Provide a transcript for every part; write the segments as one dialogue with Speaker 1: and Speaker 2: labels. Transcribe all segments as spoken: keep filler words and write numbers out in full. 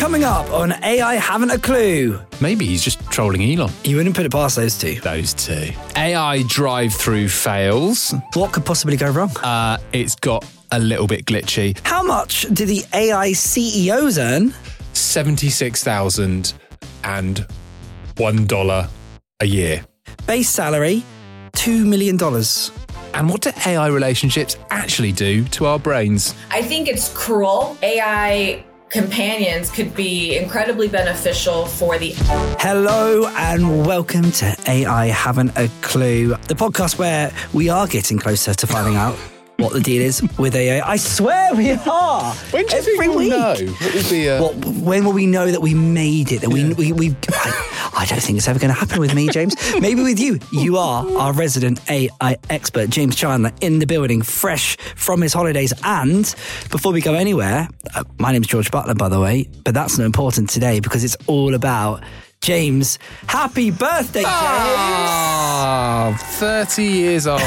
Speaker 1: Coming up on A I Haven't a Clue.
Speaker 2: Maybe he's just trolling Elon.
Speaker 1: You wouldn't put it past those two.
Speaker 2: Those two. A I drive-through fails.
Speaker 1: What could possibly go wrong?
Speaker 2: Uh, it's got a little bit glitchy.
Speaker 1: How much do the A I C E Os earn?
Speaker 2: seventy-six thousand one dollar a year.
Speaker 1: Base salary, two million dollars.
Speaker 2: And what do A I relationships actually do to our brains?
Speaker 3: I think it's cruel. A I companions could be incredibly beneficial for the...
Speaker 1: Hello and welcome to A I Haven't a Clue, the podcast where we are getting closer to finding out what the deal is with A I. I swear we are.
Speaker 2: When do you
Speaker 1: Every
Speaker 2: think we'll
Speaker 1: week.
Speaker 2: know? What will be a...
Speaker 1: What, when will we know that we made it? That we, we, we I, I don't think it's ever going to happen with me, James. Maybe with you. You are our resident A I expert, James Chandler, in the building, fresh from his holidays. And before we go anywhere, uh, my name's George Butler, by the way, but that's not important today because it's all about James. Happy birthday, James!
Speaker 2: Ah, thirty years old.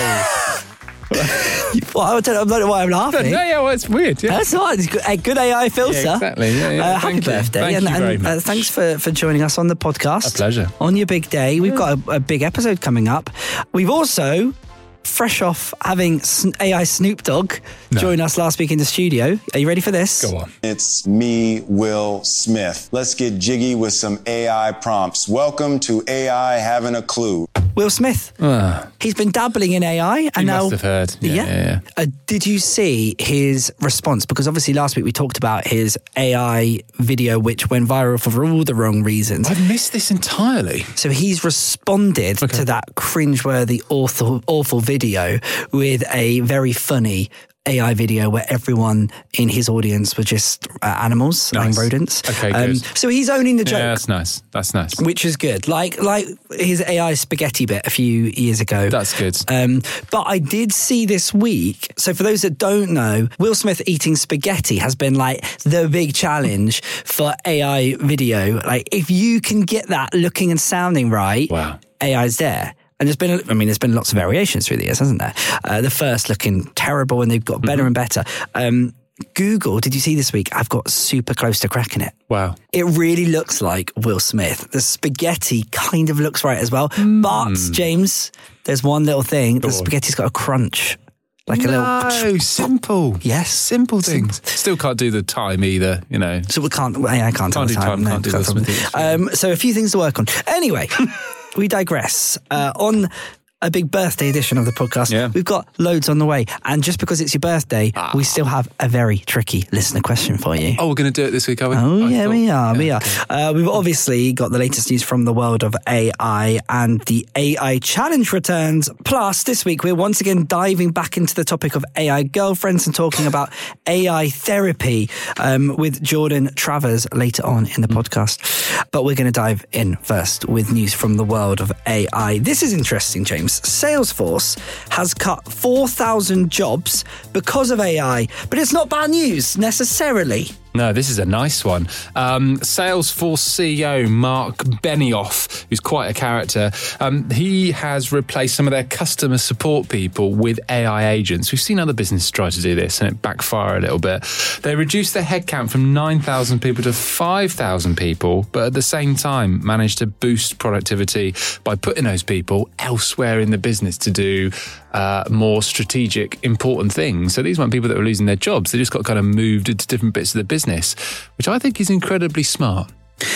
Speaker 1: Well, I don't know why I'm laughing.
Speaker 2: No, yeah, well, it's weird. Yeah.
Speaker 1: That's all right. It's good, a good A I filter.
Speaker 2: Yeah, exactly. Yeah, yeah.
Speaker 1: Uh, happy
Speaker 2: Thank you.
Speaker 1: birthday.
Speaker 2: Thank
Speaker 1: and,
Speaker 2: you very
Speaker 1: and,
Speaker 2: much.
Speaker 1: Uh, thanks for, for joining us on the podcast.
Speaker 2: A pleasure.
Speaker 1: On your big day. We've got a, a big episode coming up. We've also, fresh off having A I Snoop Dogg
Speaker 2: No.
Speaker 1: join us last week in the studio. Are you ready for this?
Speaker 2: Go on.
Speaker 4: It's me, Will Smith. Let's get jiggy with some A I prompts. Welcome to A I Having a Clue.
Speaker 1: Will Smith.
Speaker 2: Uh,
Speaker 1: He's been dabbling in A I. And
Speaker 2: you
Speaker 1: now,
Speaker 2: must have heard. Yeah, yeah. yeah, yeah.
Speaker 1: Uh, did you see his response? Because obviously last week we talked about his A I video, which went viral for all the wrong reasons.
Speaker 2: I've missed this entirely.
Speaker 1: So he's responded
Speaker 2: Okay.
Speaker 1: to that cringeworthy, awful, awful video with a very funny A I video where everyone in his audience were just uh, animals
Speaker 2: Nice.
Speaker 1: and rodents.
Speaker 2: Okay,
Speaker 1: Um,
Speaker 2: good.
Speaker 1: so he's owning the joke.
Speaker 2: Yeah, that's nice. That's nice.
Speaker 1: Which is good. Like like his A I spaghetti bit a few years ago.
Speaker 2: That's good.
Speaker 1: Um, but I did see this week, so for those that don't know, Will Smith eating spaghetti has been like the big challenge for A I video. Like if you can get that looking and sounding right,
Speaker 2: Wow.
Speaker 1: A I's there. And there's been, I mean, there's been lots of variations through the years, hasn't there? Uh, the first looking terrible and they've got better
Speaker 2: Mm-hmm.
Speaker 1: and better. Um, Google, did you see this week? I've got super close to cracking it.
Speaker 2: Wow.
Speaker 1: It really looks like Will Smith. The spaghetti kind of looks right as well. But, James, there's one little thing. The spaghetti's got a crunch. Like a
Speaker 2: No,
Speaker 1: little...
Speaker 2: simple.
Speaker 1: Yes.
Speaker 2: Simple things. Still can't do the time either, you know.
Speaker 1: So we can't... I can't tell
Speaker 2: Can't
Speaker 1: the
Speaker 2: do time,
Speaker 1: No,
Speaker 2: can't do
Speaker 1: can't
Speaker 2: the
Speaker 1: tell-
Speaker 2: spaghetti.
Speaker 1: Um, so a few things to work on. Anyway, we digress. Uh, on... a big birthday edition of the podcast.
Speaker 2: Yeah.
Speaker 1: We've got loads on the way. And just because it's your birthday,
Speaker 2: Ah.
Speaker 1: we still have a very tricky listener question for you.
Speaker 2: Oh, we're going to do it this week, are we?
Speaker 1: Oh,
Speaker 2: I
Speaker 1: yeah,
Speaker 2: thought-
Speaker 1: we are, we
Speaker 2: Yeah,
Speaker 1: are.
Speaker 2: okay.
Speaker 1: Uh, we've obviously got the latest news from the world of A I, and the A I challenge returns. Plus, this week, we're once again diving back into the topic of A I girlfriends and talking about A I therapy um, with Jordan Travers later on in the podcast. But we're going to dive in first with news from the world of A I. This is interesting, James. Salesforce has cut four thousand jobs because of A I, but it's not bad news necessarily.
Speaker 2: No, this is a nice one. Um, Salesforce C E O Mark Benioff, who's quite a character, um, he has replaced some of their customer support people with A I agents. We've seen other businesses try to do this and it backfire a little bit. They reduced their headcount from nine thousand people to five thousand people, but at the same time managed to boost productivity by putting those people elsewhere in the business to do uh, more strategic, important things. So these weren't people that were losing their jobs. They just got kind of moved into different bits of the business. Business, which I think is incredibly smart.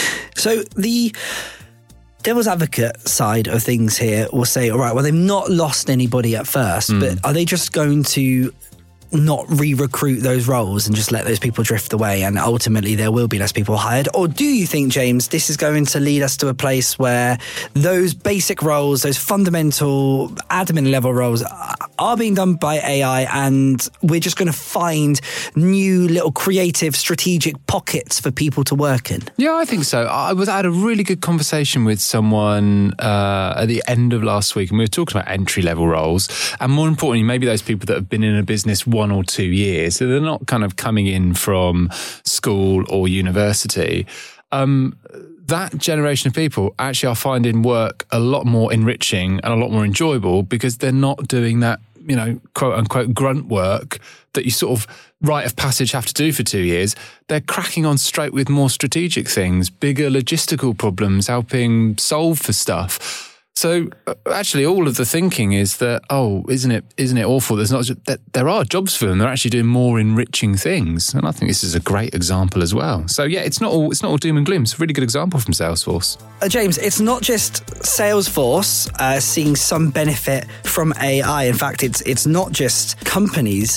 Speaker 1: So the devil's advocate side of things here will say, all right, well, they've not lost anybody at first,
Speaker 2: Mm.
Speaker 1: but are they just going to not re-recruit those roles and just let those people drift away and ultimately there will be less people hired? Or do you think, James, this is going to lead us to a place where those basic roles, those fundamental admin level roles are being done by A I and we're just going to find new little creative strategic pockets for people to work in?
Speaker 2: Yeah, I think so. I was I had a really good conversation with someone uh, at the end of last week and we were talking about entry-level roles and more importantly, maybe those people that have been in a business one or two years, so they're not kind of coming in from school or university. Um, that generation of people actually are finding work a lot more enriching and a lot more enjoyable because they're not doing that you know, quote unquote grunt work that you sort of rite of passage have to do for two years, they're cracking on straight with more strategic things, bigger logistical problems, helping solve for stuff. So uh, actually, all of the thinking is that, oh, isn't it isn't it awful? There's not that there are jobs for them. They're actually doing more enriching things, and I think this is a great example as well. So yeah, it's not all it's not all doom and gloom. It's a really good example from Salesforce.
Speaker 1: Uh, James, it's not just Salesforce uh, seeing some benefit from A I. In fact, it's it's not just companies,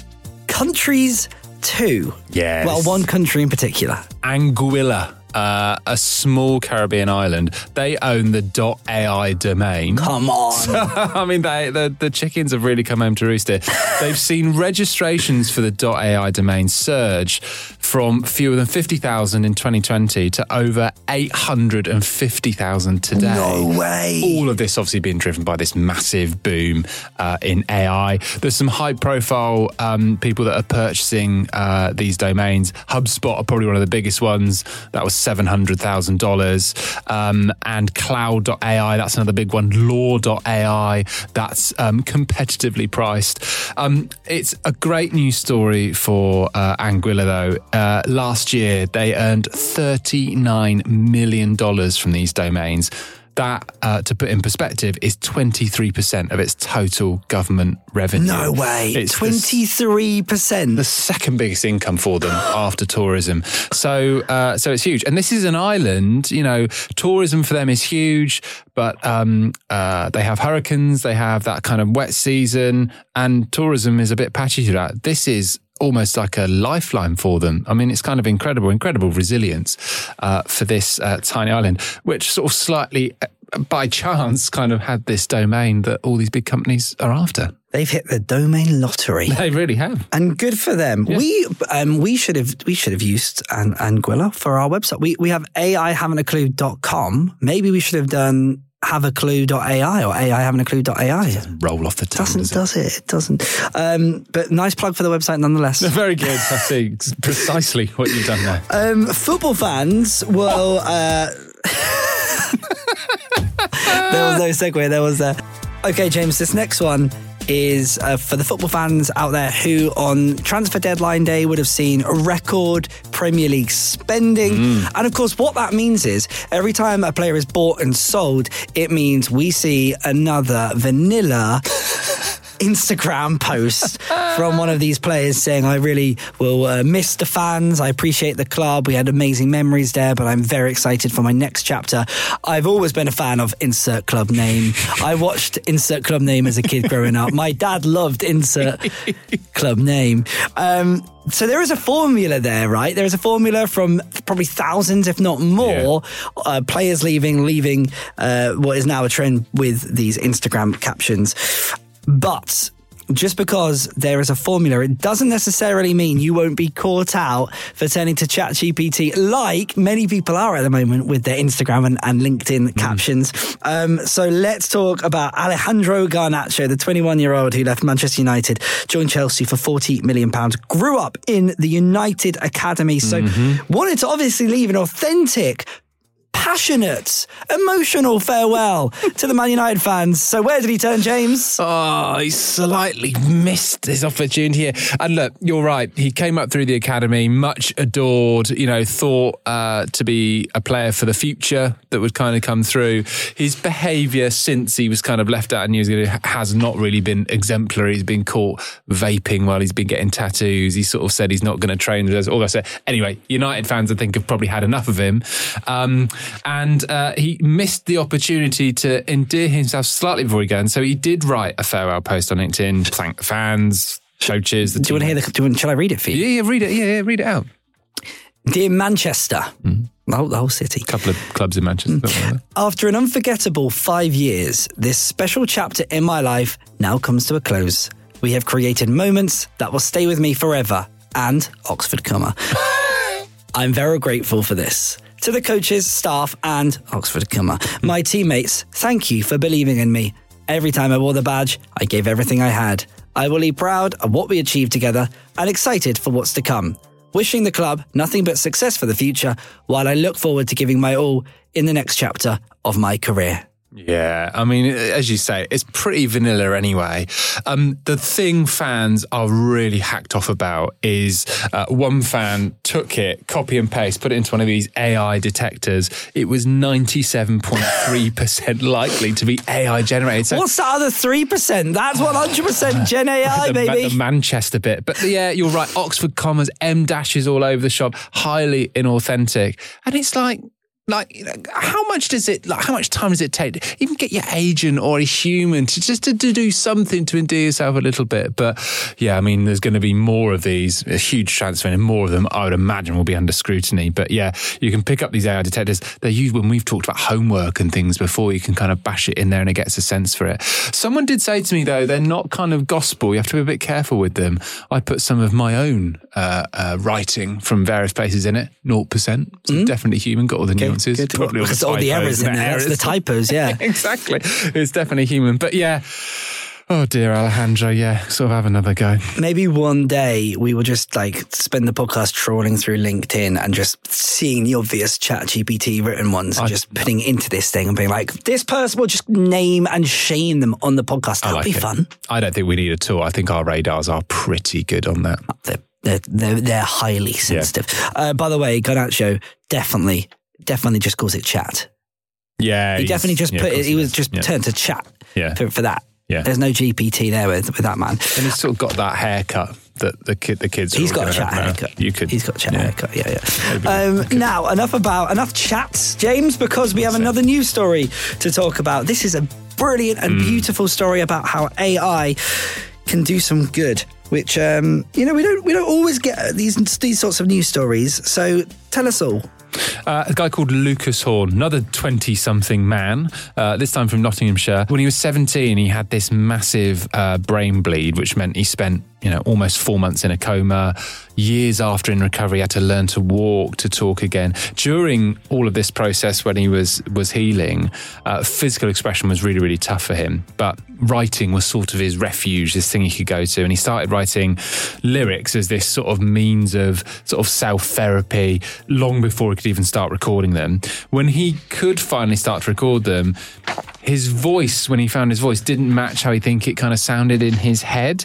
Speaker 1: countries too.
Speaker 2: Yes.
Speaker 1: Well, one country in particular,
Speaker 2: Anguilla. Uh, a small Caribbean island. They own the .ai domain.
Speaker 1: Come on.
Speaker 2: I mean, they, the, the chickens have really come home to roost here. They've seen registrations for the .ai domain surge from fewer than fifty thousand in twenty twenty to over eight hundred fifty thousand today.
Speaker 1: No way.
Speaker 2: All of this obviously being driven by this massive boom uh, in A I. There's some high-profile um, people that are purchasing uh, these domains. HubSpot are probably one of the biggest ones. That was seven hundred thousand dollars. Um, and Cloud dot A I, that's another big one. Law dot A I, that's um, competitively priced. Um, it's a great news story for uh, Anguilla, though. Uh, last year, they earned thirty-nine million dollars from these domains. That, uh, to put in perspective, is twenty-three percent of its total government revenue.
Speaker 1: No way.
Speaker 2: It's
Speaker 1: twenty-three percent.
Speaker 2: The, the second biggest income for them after tourism. So, uh, so it's huge. And this is an island, you know, tourism for them is huge, but um, uh, they have hurricanes, they have that kind of wet season, and tourism is a bit patchy to that. This is almost like a lifeline for them. I mean, it's kind of incredible, incredible resilience uh, for this uh, tiny island, which sort of slightly uh, by chance kind of had this domain that all these big companies are after.
Speaker 1: They've hit the domain lottery.
Speaker 2: They really have,
Speaker 1: and good for them.
Speaker 2: Yeah.
Speaker 1: We um, we should have we should have used an, Anguilla for our website. We we have A I having a clue dot com. Maybe we should have done have a clue dot A I or A I having a clue dot A I.
Speaker 2: Roll off the tongue,
Speaker 1: doesn't
Speaker 2: does it?
Speaker 1: does it? It doesn't. Um, but nice plug for the website nonetheless.
Speaker 2: Very good. I see precisely what you've done there.
Speaker 1: Um, football fans will. Uh, there was no segue. There was. Uh, okay, James. This next one is uh, for the football fans out there who on transfer deadline day would have seen record Premier League spending. Mm. And of course, what that means is every time a player is bought and sold, it means we see another vanilla Instagram post from one of these players saying, I really will uh, miss the fans. I appreciate the club. We had amazing memories there, but I'm very excited for my next chapter. I've always been a fan of insert club name. I watched insert club name as a kid growing up. My dad loved insert club name. Um, So there is a formula there, right? There is a formula from probably thousands, if not more, yeah. uh, players leaving, leaving uh, what is now a trend with these Instagram captions. But just because there is a formula, it doesn't necessarily mean you won't be caught out for turning to ChatGPT like many people are at the moment with their Instagram and, and LinkedIn mm. captions. Um, so let's talk about Alejandro Garnacho, the twenty-one-year-old who left Manchester United, joined Chelsea for forty million pounds, grew up in the United Academy, so mm-hmm. wanted to obviously leave an authentic, passionate, emotional farewell to the Man United fans. So where did he turn, James?
Speaker 2: Oh, he slightly missed his opportunity here. And look, you're right. He came up through the academy, much adored, you know, thought uh, to be a player for the future that would kind of come through. His behaviour since he was kind of left out of New Zealand has not really been exemplary. He's been caught vaping while he's been getting tattoos. He sort of said he's not going to train. All I said. Anyway, United fans, I think, have probably had enough of him. Um, And uh, he missed the opportunity to endear himself slightly before he goes. And so he did write a farewell post on LinkedIn, thank the fans, coaches. The
Speaker 1: do you want to hear the? Do you want, shall I read it for you?
Speaker 2: Yeah, yeah, read it. Yeah, yeah, read it out.
Speaker 1: Dear Manchester, mm. the, whole, the whole city.
Speaker 2: A couple of clubs in Manchester. Mm.
Speaker 1: After an unforgettable five years, this special chapter in my life now comes to a close. We have created moments that will stay with me forever. And Oxford comma. I'm very grateful for this. To the coaches, staff, and Oxford comma, my teammates, thank you for believing in me. Every time I wore the badge, I gave everything I had. I will be proud of what we achieved together and excited for what's to come. Wishing the club nothing but success for the future, while I look forward to giving my all in the next chapter of my career.
Speaker 2: Yeah, I mean, as you say, it's pretty vanilla anyway. Um, the thing fans are really hacked off about is uh, one fan took it, copy and paste, put it into one of these A I detectors. It was ninety-seven point three percent likely to be A I generated. So,
Speaker 1: what's the other three percent? That's one hundred percent Gen A I,
Speaker 2: the,
Speaker 1: baby.
Speaker 2: The Manchester bit. But yeah, you're right. Oxford commas, M dashes all over the shop, highly inauthentic. And it's like, Like, you know, how much does it, like, how much time does it take to even get your agent or a human to just to, to do something to endear yourself a little bit? But yeah, I mean, there's going to be more of these, a huge transfer, and more of them, I would imagine, will be under scrutiny. But yeah, you can pick up these A I detectors. They're used when we've talked about homework and things before. You can kind of bash it in there and it gets a sense for it. Someone did say to me, though, they're not kind of gospel. You have to be a bit careful with them. I put some of my own uh, uh, writing from various places in it, zero percent. So mm. definitely human, got all the nuances.
Speaker 1: Good. Probably all the, all the errors in there. That's the typos, yeah.
Speaker 2: Exactly. It's definitely human. But yeah, oh dear, Alejandro, yeah, sort of have another go.
Speaker 1: Maybe one day we will just like spend the podcast trawling through LinkedIn and just seeing the obvious ChatGPT written ones and I, just putting into this thing and being like, this person will just name and shame them on the podcast. That'd like be it. fun.
Speaker 2: I don't think we need a tool. I think our radars are pretty good on that.
Speaker 1: They're, they're, they're, they're highly sensitive. Yeah. Uh, by the way, Garnacho definitely... definitely just calls it chat.
Speaker 2: Yeah.
Speaker 1: He definitely just yeah, put it, he was just yeah. turned to chat yeah. for, for that. Yeah. There's no G P T there with, with that man.
Speaker 2: And he's sort of got that haircut that the kid, the kids
Speaker 1: He's got a chat
Speaker 2: have
Speaker 1: haircut.
Speaker 2: You could.
Speaker 1: He's got a chat
Speaker 2: yeah.
Speaker 1: haircut, yeah, yeah. Um, now, enough about, enough chats, James, because we have another news story to talk about. This is a brilliant and mm. beautiful story about how A I can do some good. Which, um, you know, we don't we don't always get these these sorts of news stories. So tell us all.
Speaker 2: Uh, a guy called Lucas Horn, another twenty-something man, uh, this time from Nottinghamshire. When he was seventeen, he had this massive uh, brain bleed, which meant he spent, you know, almost four months in a coma. Years after in recovery, he had to learn to walk, to talk again. During all of this process, when he was was healing, uh, physical expression was really, really tough for him. But writing was sort of his refuge, this thing he could go to. And he started writing lyrics as this sort of means of sort of self-therapy long before he could even start recording them. When he could finally start to record them, his voice, when he found his voice, didn't match how he think it kind of sounded in his head.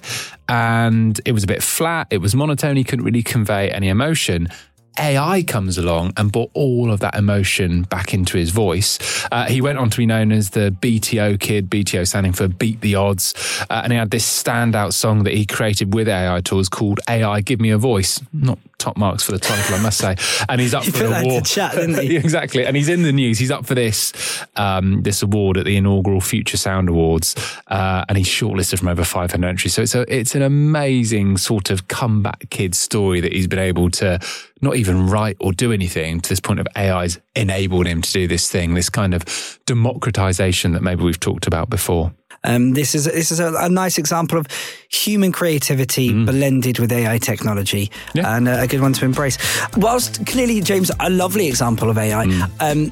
Speaker 2: And it was a bit flat. It was monotone. He couldn't really convey any emotion. A I comes along and brought all of that emotion back into his voice. Uh, he went on to be known as the B T O kid, B T O standing for Beat the Odds. Uh, and he had this standout song that he created with A I tools called A I Give Me a Voice. Not top marks for the title, I must say. And he's up
Speaker 1: you
Speaker 2: for an award.
Speaker 1: Chat, didn't he?
Speaker 2: Exactly. And he's in the news. He's up for this um, this award at the inaugural Future Sound Awards. Uh, and he's shortlisted from over five hundred entries. So it's, a, it's an amazing sort of comeback kid story that he's been able to not even write or do anything to this point of A I's enabled him to do this thing, this kind of democratization that maybe we've talked about before.
Speaker 1: Um, this is this is a, a nice example of human creativity mm. blended with A I technology, yeah. and a, a good one to embrace. Whilst clearly, James, a lovely example of A I. Mm. Um,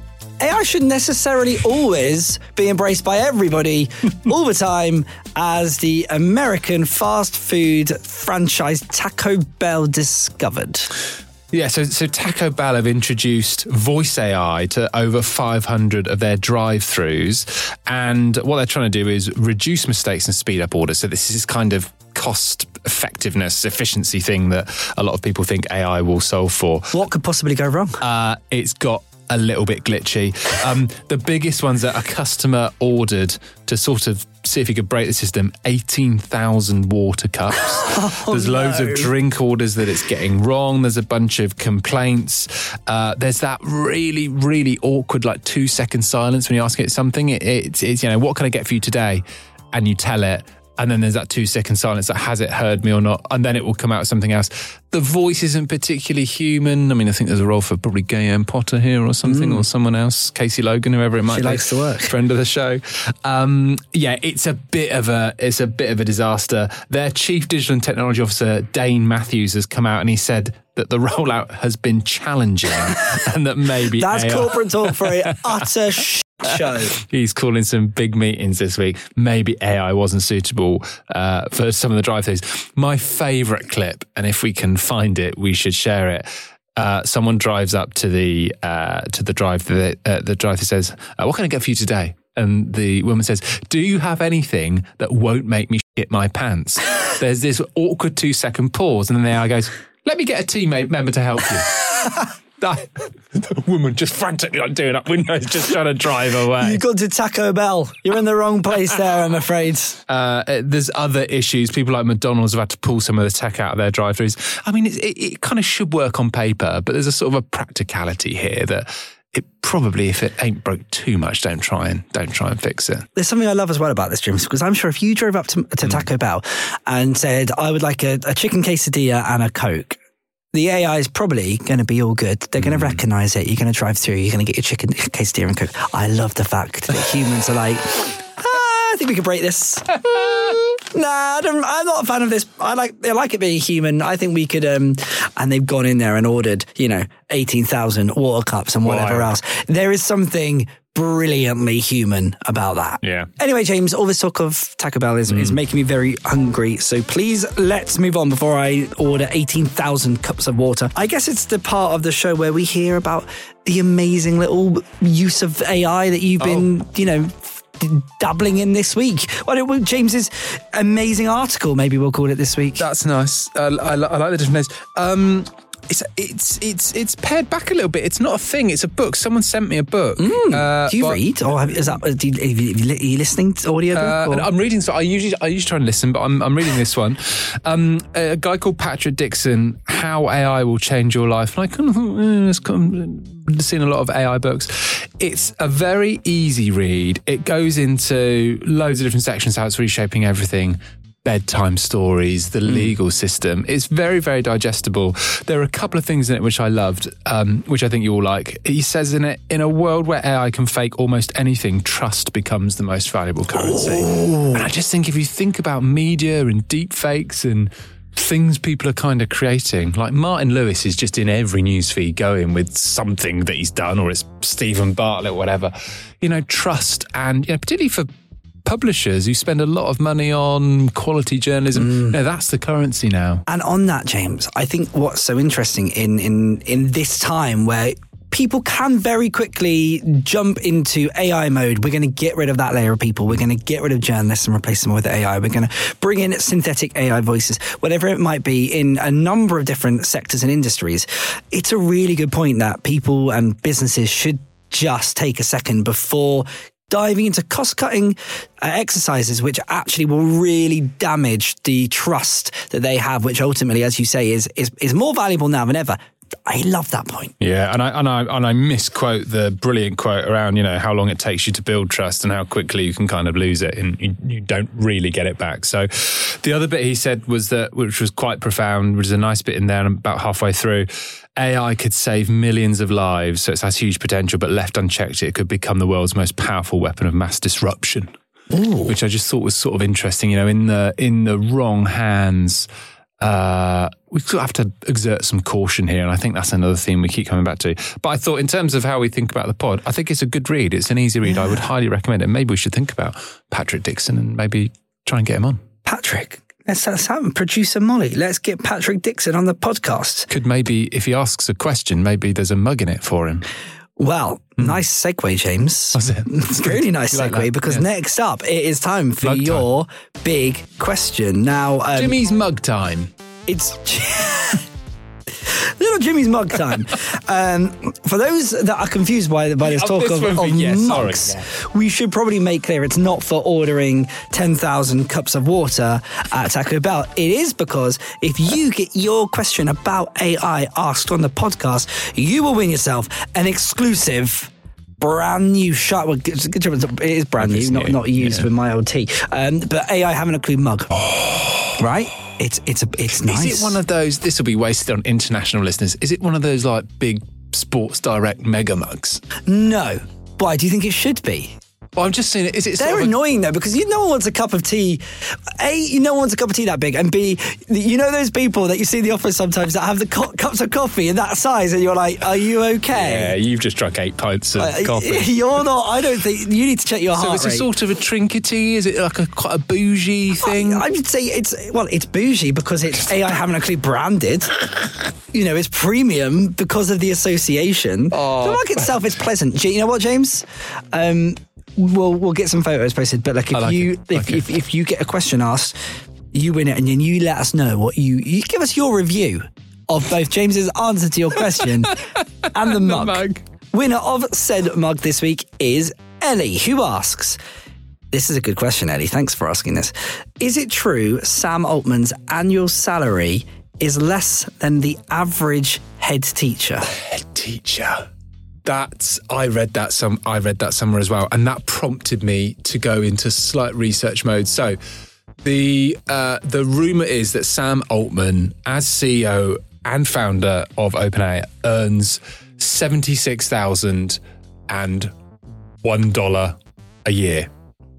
Speaker 1: A I shouldn't necessarily always be embraced by everybody all the time, as the American fast food franchise Taco Bell discovered.
Speaker 2: Yeah, so so Taco Bell have introduced voice A I to over five hundred of their drive-thrus, and what they're trying to do is reduce mistakes and speed up orders. So this is kind of cost effectiveness, efficiency thing that a lot of people think A I will solve for.
Speaker 1: What could possibly go wrong?
Speaker 2: Uh, it's got a little bit glitchy. Um, the biggest ones that a customer ordered to sort of see if he could break the system, eighteen thousand water cups.
Speaker 1: Oh,
Speaker 2: there's
Speaker 1: no.
Speaker 2: loads of drink orders that it's getting wrong. There's a bunch of complaints. Uh, there's that really, really awkward, like two second silence when you ask it something. It, it, it's, you know, what can I get for you today? And you tell it. And then there's that two second silence that has it heard me or not? And then it will come out with something else. The voice isn't particularly human. I mean, I think there's a role for probably Gayanne Potter here or something, mm. or someone else, Casey Logan, whoever it might
Speaker 1: she
Speaker 2: be.
Speaker 1: She likes to work.
Speaker 2: Friend of the show. Um, yeah, it's a bit of a it's a bit of a disaster. Their chief digital and technology officer, Dane Matthews, has come out and he said that the rollout has been challenging and that maybe
Speaker 1: that's
Speaker 2: A I
Speaker 1: corporate talk for an utter sh- show.
Speaker 2: He's calling some big meetings this week. Maybe A I wasn't suitable uh, for some of the drive-thrus. My favourite clip, and if we can find it, we should share it. Uh, someone drives up to the uh, to the drive. The, uh, the driver says, uh, "What can I get for you today?" And the woman says, "Do you have anything that won't make me shit my pants?" There's this awkward two second pause, and then the A I goes, "Let me get a teammate member to help you." The woman just frantically like doing up windows, just trying to drive away.
Speaker 1: You've gone to Taco Bell. You're in the wrong place there, I'm afraid.
Speaker 2: Uh, there's other issues. People like McDonald's have had to pull some of the tech out of their drive-thrus. I mean, it, it, it kind of should work on paper, but there's a sort of a practicality here that it probably, if it ain't broke too much, don't try and don't try and fix it.
Speaker 1: There's something I love as well about this, James, because I'm sure if you drove up to, to Taco mm. Bell and said, I would like a, a chicken quesadilla and a Coke, the A I is probably going to be all good. They're going to mm. recognise it. You're going to drive through. You're going to get your chicken quesadilla and Coke. I love the fact that humans are like, ah, I think we could break this. Nah, I don't, I'm not a fan of this. I like I like it being human. I think we could, um, and they've gone in there and ordered, you know, eighteen thousand water cups and whatever wow. else. There is something brilliantly human about that.
Speaker 2: Yeah.
Speaker 1: Anyway, James, all this talk of Taco Bell is, mm. is making me very hungry. So please, let's move on before I order eighteen thousand cups of water. I guess it's the part of the show where we hear about the amazing little use of A I that you've been, oh. you know, dabbling in this week. Well, James's amazing article, maybe we'll call it this week.
Speaker 2: That's nice. Uh, I, I like the different names. Um, it's it's it's it's pared back a little bit. It's not a thing. It's a book. Someone sent me a book.
Speaker 1: Mm. Uh, do you but, read, or have, is that? Do you, are you listening to audio book?
Speaker 2: Uh, I'm reading. So I usually I usually try and listen, but I'm I'm reading this one. Um, a guy called Patrick Dixon. How A I Will Change Your Life. And I kind of eh, it's kind of seen a lot of A I books. It's a very easy read. It goes into loads of different sections. How it's reshaping everything. Bedtime stories, the legal mm. system. It's very, very digestible. There are a couple of things in it which I loved, um, which I think you all like. He says in it, in a world where A I can fake almost anything, trust becomes the most valuable currency. Oh. And I just think if you think about media and deep fakes and things people are kind of creating, like Martin Lewis is just in every newsfeed going with something that he's done, or it's Stephen Bartlett, whatever. You know, trust, and you know, particularly for publishers who spend a lot of money on quality journalism. Mm. You know, that's the currency now.
Speaker 1: And on that, James, I think what's so interesting in in in this time where people can very quickly jump into A I mode. We're going to get rid of that layer of people. We're going to get rid of journalists and replace them with A I. We're going to bring in synthetic A I voices, whatever it might be, in a number of different sectors and industries. It's a really good point that people and businesses should just take a second before diving into cost-cutting uh, exercises which actually will really damage the trust that they have, which ultimately, as you say, is is, is more valuable now than ever. I love that point.
Speaker 2: Yeah, and I and I and I misquote the brilliant quote around, you know, how long it takes you to build trust and how quickly you can kind of lose it and you, you don't really get it back. So the other bit he said was that, which was quite profound, which is a nice bit in there, and about halfway through, A I could save millions of lives, so it has huge potential, but left unchecked, it could become the world's most powerful weapon of mass disruption. Ooh. Which I just thought was sort of interesting. You know, in the in the wrong hands, uh, we sort of have to exert some caution here, and I think that's another theme we keep coming back to. But I thought, in terms of how we think about the pod, I think it's a good read. It's an easy read. Yeah. I would highly recommend it. Maybe we should think about Patrick Dixon and maybe try and get him on.
Speaker 1: Patrick? Let's, let's have him. Producer Molly, let's get Patrick Dixon on the podcast.
Speaker 2: Could maybe, if he asks a question, maybe there's a mug in it for him.
Speaker 1: Well, mm. nice segue, James.
Speaker 2: Was it?
Speaker 1: It's a really nice segue like because yeah. next up, it is time for mug your time. Big question. Now, um,
Speaker 2: Jimmy's mug time.
Speaker 1: It's little Jimmy's mug time. um, for those that are confused by, by this talk
Speaker 2: oh, this
Speaker 1: of, of
Speaker 2: yeah,
Speaker 1: mugs,
Speaker 2: sorry. Yeah.
Speaker 1: we should probably make clear it's not for ordering ten thousand cups of water at Taco Bell. It is because if you get your question about A I asked on the podcast, you will win yourself an exclusive brand new shot. Well, it is brand new, not, not used yeah. with my old tea. Um, but A I having a clue mug. Right? It's it's a it's nice.
Speaker 2: Is it one of those? This will be wasted on international listeners. Is it one of those like big Sports Direct mega mugs?
Speaker 1: No. Why do you think it should be?
Speaker 2: Well, I'm just saying, is it
Speaker 1: They're
Speaker 2: sort of
Speaker 1: annoying though, because you no one wants a cup of tea. A, you no one wants a cup of tea that big, and B, you know those people that you see in the office sometimes that have the co- cups of coffee in that size, and you're like, "Are you okay?"
Speaker 2: Yeah, you've just drunk eight pints of
Speaker 1: Uh,
Speaker 2: coffee.
Speaker 1: You're not. I don't think you need to check your
Speaker 2: So
Speaker 1: heart
Speaker 2: it's a
Speaker 1: rate.
Speaker 2: sort of a trinkety? Is it like a quite a bougie thing?
Speaker 1: I would say it's well, it's bougie because it's A I haven't actually branded. You know, it's premium because of the association.
Speaker 2: Oh.
Speaker 1: The mark itself is pleasant. You know what, James? Um, we'll we'll get some photos posted. But like, if
Speaker 2: I like
Speaker 1: you
Speaker 2: it.
Speaker 1: if,
Speaker 2: Okay.
Speaker 1: if if you get a question asked, you win it, and then you let us know what you you give us your review of both James's answer to your question and the mug.
Speaker 2: mug.
Speaker 1: Winner of said mug this week is Ellie, who asks. This is a good question, Ellie. Thanks for asking this. Is it true Sam Altman's annual salary is less than the average head teacher?
Speaker 2: Head teacher. That's I read that some I read that somewhere as well, and that prompted me to go into slight research mode. So, the uh, the rumor is that Sam Altman, as C E O and founder of OpenAI, earns seventy six thousand and one dollar a year.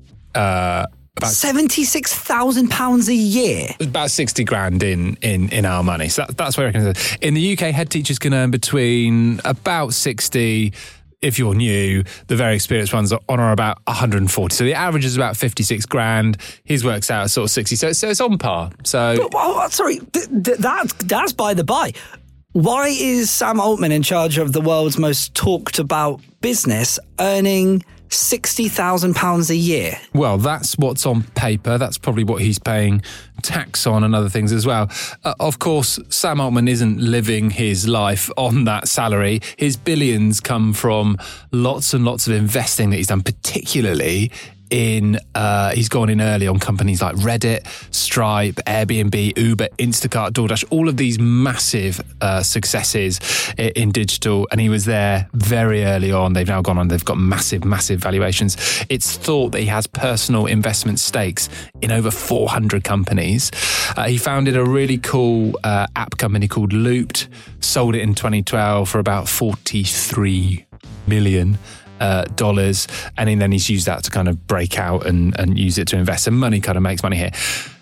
Speaker 2: Uh, about
Speaker 1: seventy-six thousand pounds a year?
Speaker 2: about sixty grand in, in, in our money. So that, that's what I reckon. it is. In the U K, head teachers can earn between about sixty if you're new. The very experienced ones are on or about one hundred forty. So the average is about fifty-six grand. His works out at sort of sixty. So, so it's on par. So
Speaker 1: But, oh, sorry, th- th- that, that's by the by. Why is Sam Altman in charge of the world's most talked about business earning sixty thousand pounds a year?
Speaker 2: Well, that's what's on paper. That's probably what he's paying tax on and other things as well. Uh, of course, Sam Altman isn't living his life on that salary. His billions come from lots and lots of investing that he's done, particularly in, uh, he's gone in early on companies like Reddit, Stripe, Airbnb, Uber, Instacart, DoorDash, all of these massive uh, successes in, in digital. And he was there very early on. They've now gone on, they've got massive, massive valuations. It's thought that he has personal investment stakes in over four hundred companies. Uh, he founded a really cool uh, app company called Looped, sold it in twenty twelve for about forty-three million Uh, dollars, and then he's used that to kind of break out and, and use it to invest. And money kind of makes money here.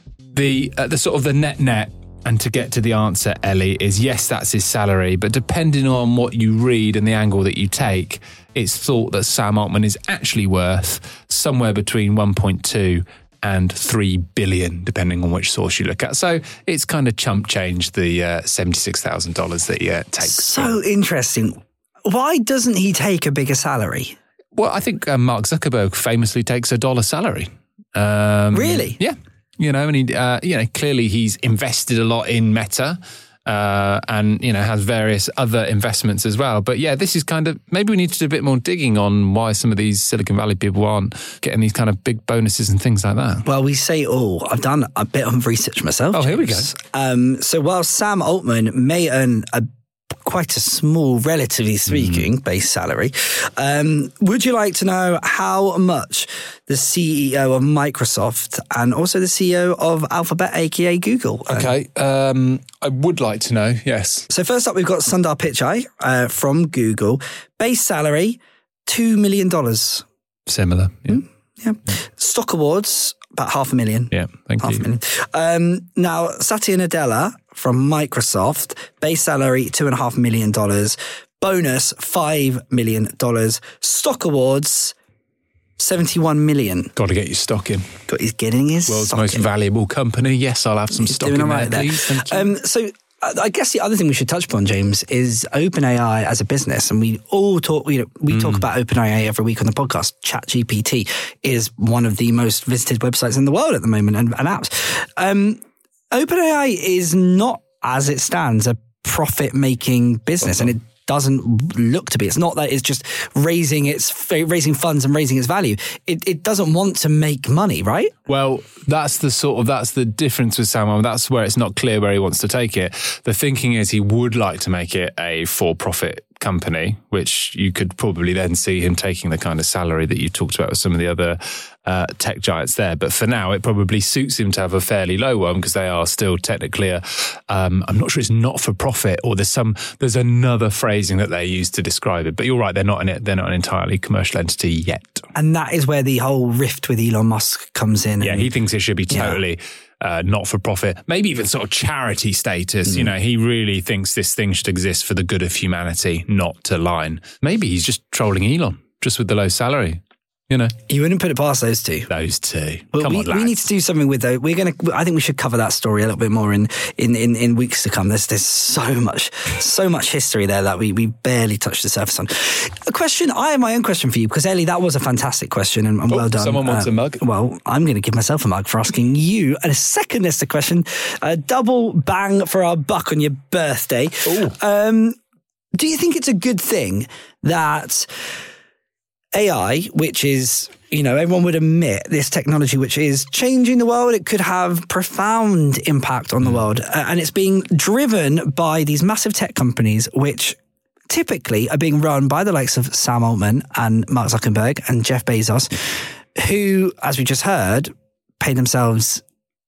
Speaker 2: The uh, the sort of the net net, and to get to the answer, Ellie, is yes, that's his salary. But depending on what you read and the angle that you take, it's thought that Sam Altman is actually worth somewhere between one point two and three billion, depending on which source you look at. So it's kind of chump change, the uh, seventy-six thousand dollars that he uh, takes.
Speaker 1: So interesting. Why doesn't he take a bigger salary?
Speaker 2: Well, I think uh, Mark Zuckerberg famously takes a dollar salary. Um,
Speaker 1: Really?
Speaker 2: Yeah. You know, and he, uh, you know, clearly he's invested a lot in Meta, uh, and, you know, has various other investments as well. But yeah, this is kind of, maybe we need to do a bit more digging on why some of these Silicon Valley people aren't getting these kind of big bonuses and things like that.
Speaker 1: Well, we say all. I've done a bit of research myself.
Speaker 2: Oh, here we go.
Speaker 1: Um, so while Sam Altman may earn a quite a small, relatively speaking, mm. base salary, um, would you like to know how much the C E O of Microsoft and also the C E O of Alphabet, aka Google, earn?
Speaker 2: Okay, um, I would like to know, yes.
Speaker 1: So first up, we've got Sundar Pichai uh, from Google. Base salary, two million dollars.
Speaker 2: Similar, yeah.
Speaker 1: Mm, yeah. Stock awards, about half a million.
Speaker 2: Yeah, thank
Speaker 1: half
Speaker 2: you.
Speaker 1: a million. Um, now, Satya Nadella from Microsoft, base salary, two and a half million dollars. Bonus, five million dollars. Stock awards, seventy-one million.
Speaker 2: Got to get your stock in.
Speaker 1: Got he's getting his
Speaker 2: World's
Speaker 1: stock
Speaker 2: most
Speaker 1: in.
Speaker 2: valuable company. Yes, I'll have some
Speaker 1: He's
Speaker 2: stock
Speaker 1: doing
Speaker 2: in
Speaker 1: all
Speaker 2: there,
Speaker 1: right there.
Speaker 2: please. Thank you.
Speaker 1: Um, so I guess the other thing we should touch upon, James, is OpenAI as a business. And we all talk, you know, we mm. talk about OpenAI every week on the podcast. ChatGPT is one of the most visited websites in the world at the moment, and, and apps. Um, OpenAI is not, as it stands, a profit-making business, and it doesn't look to be. It's not that it's just raising its raising funds and raising its value. It, it doesn't want to make money, right?
Speaker 2: Well, that's the sort of that's the difference with Sam Altman. That's where it's not clear where he wants to take it. The thinking is he would like to make it a for-profit company, which you could probably then see him taking the kind of salary that you talked about with some of the other uh, tech giants there. But for now, it probably suits him to have a fairly low one because they are still technically a, um, I'm not sure it's not for profit, or there's some, there's another phrasing that they use to describe it. But you're right, they're not in it. They're not an entirely commercial entity yet.
Speaker 1: And that is where the whole rift with Elon Musk comes in.
Speaker 2: Yeah,
Speaker 1: and,
Speaker 2: he thinks it should be totally
Speaker 1: yeah.
Speaker 2: uh, not for profit, maybe even sort of charity status. Mm. You know, he really thinks this thing should exist for the good of humanity, not to line. Maybe he's just trolling Elon, just with the low salary. You know,
Speaker 1: you wouldn't put it past those two.
Speaker 2: Those two.
Speaker 1: Well,
Speaker 2: Come
Speaker 1: we,
Speaker 2: on, lads.
Speaker 1: we need to do something with those. We're going to. I think we should cover that story a little bit more in in, in, in weeks to come. There's there's so much so much history there that we we barely touched the surface on. A question. I have my own question for you because Ellie, that was a fantastic question and, and
Speaker 2: oh,
Speaker 1: well done.
Speaker 2: Someone wants
Speaker 1: uh,
Speaker 2: a mug.
Speaker 1: Well, I'm going to give myself a mug for asking you a second list of question. A double bang for our buck on your birthday. Um, do you think it's a good thing that A I, which is, you know, everyone would admit this technology, which is changing the world, it could have profound impact on the world. Uh, and it's being driven by these massive tech companies, which typically are being run by the likes of Sam Altman and Mark Zuckerberg and Jeff Bezos, who, as we just heard, pay themselves,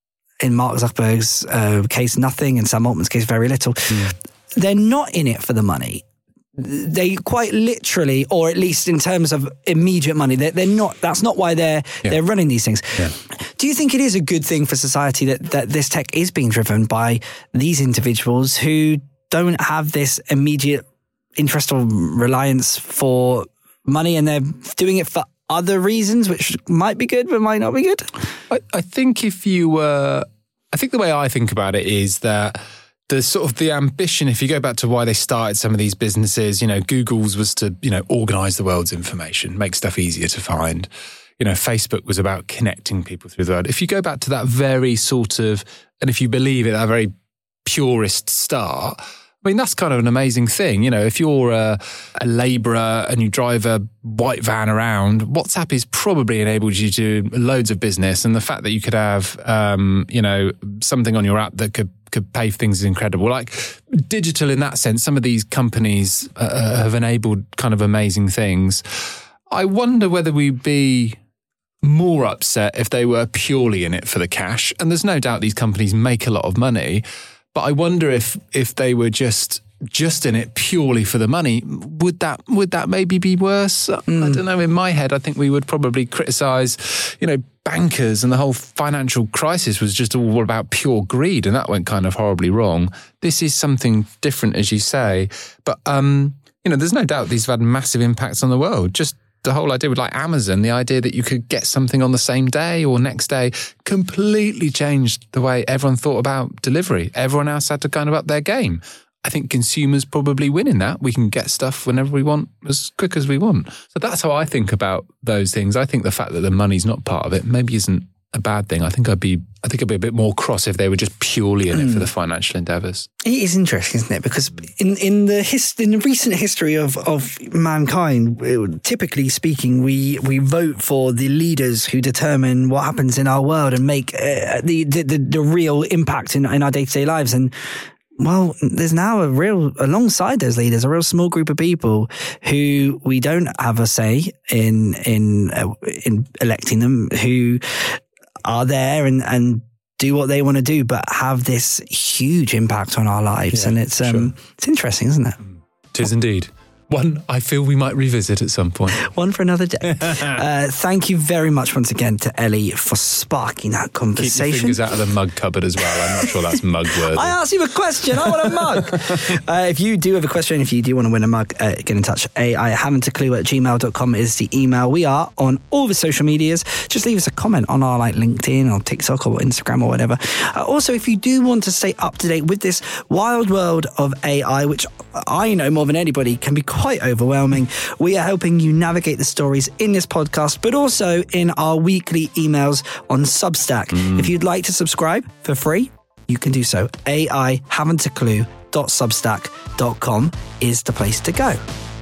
Speaker 1: in Mark Zuckerberg's uh, case, nothing, and Sam Altman's case, very little. Mm. They're not in it for the money. They quite literally, or at least in terms of immediate money, they're, they're not. That's not why they're yeah. they're running these things. Yeah. Do you think it is a good thing for society that that this tech is being driven by these individuals who don't have this immediate interest or reliance for money, and they're doing it for other reasons, which might be good but might not be good?
Speaker 2: I, I think if you, uh, I think the way I think about it is that the sort of the ambition, if you go back to why they started some of these businesses, you know, Google's was to, you know, organize the world's information, make stuff easier to find. You know, Facebook was about connecting people through the world. If you go back to that very sort of, and if you believe it, that very purist start, I mean, that's kind of an amazing thing. You know, if you're a, a labourer and you drive a white van around, WhatsApp has probably enabled you to do loads of business. And the fact that you could have, um, you know, something on your app that could could pay for things is incredible. Like digital in that sense, some of these companies uh, have enabled kind of amazing things. I wonder whether we'd be more upset if they were purely in it for the cash. And there's no doubt these companies make a lot of money. But I wonder if if they were just just in it purely for the money, would that would that maybe be worse? Mm. I don't know. In my head, I think we would probably criticise, you know, bankers, and the whole financial crisis was just all about pure greed, and that went kind of horribly wrong. This is something different, as you say, but um, you know, there's no doubt these have had massive impacts on the world. Just the whole idea with like Amazon, the idea that you could get something on the same day or next day completely changed the way everyone thought about delivery. Everyone else had to kind of up their game. I think consumers probably win in that. We can get stuff whenever we want, as quick as we want. So that's how I think about those things. I think the fact that the money's not part of it maybe isn't a bad thing. I think I'd be I think I'd be a bit more cross if they were just purely in mm. it for the financial endeavours.
Speaker 1: It is interesting, isn't it? Because in in the his, in the recent history of, of mankind, it, typically speaking, we we vote for the leaders who determine what happens in our world and make uh, the, the the the real impact in, in our day-to-day lives. And well, there's now a real, alongside those leaders, a real small group of people who we don't have a say in in uh, in electing them, who are there and, and do what they want to do, but have this huge impact on our lives. Yeah, and it's um, sure. it's interesting, isn't it?
Speaker 2: It is indeed. One I feel we might revisit at some point.
Speaker 1: One for another day. uh, thank you very much once again to Ellie for sparking that conversation.
Speaker 2: Keep your fingers out of the mug cupboard as well. I'm not sure that's mug worthy.
Speaker 1: I asked you a question. I want a mug. uh, if you do have a question, if you do want to win a mug, uh, get in touch. A I haven't a clue at gmail dot com is the email. We are on all the social medias. Just leave us a comment on our like LinkedIn or TikTok or Instagram or whatever. Uh, also, if you do want to stay up to date with this wild world of A I, which I know more than anybody can be quite overwhelming, we are helping you navigate the stories in this podcast, but also in our weekly emails on Substack. Mm. If you'd like to subscribe for free, you can do so. A I haven't a clue dot substack dot com is the place to go.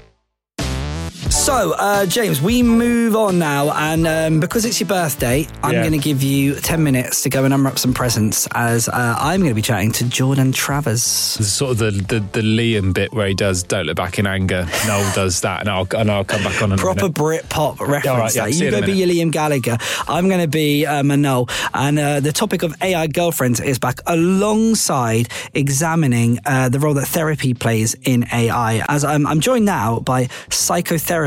Speaker 1: So, uh, James, we move on now, and um, because it's your birthday, I'm yeah. going to give you ten minutes to go and unwrap some presents, as uh, I'm going to be chatting to Jordan Travers.
Speaker 2: This is sort of the, the, the Liam bit where he does "Don't Look Back in Anger." Noel does that, and I'll and I'll come back on. In
Speaker 1: Proper
Speaker 2: a
Speaker 1: Brit-pop reference.
Speaker 2: All right, yeah,
Speaker 1: you go be your Liam Gallagher. I'm going to be um, a Noel, and uh, the topic of A I girlfriends is back, alongside examining uh, the role that therapy plays in A I. As I'm, I'm joined now by psychotherapist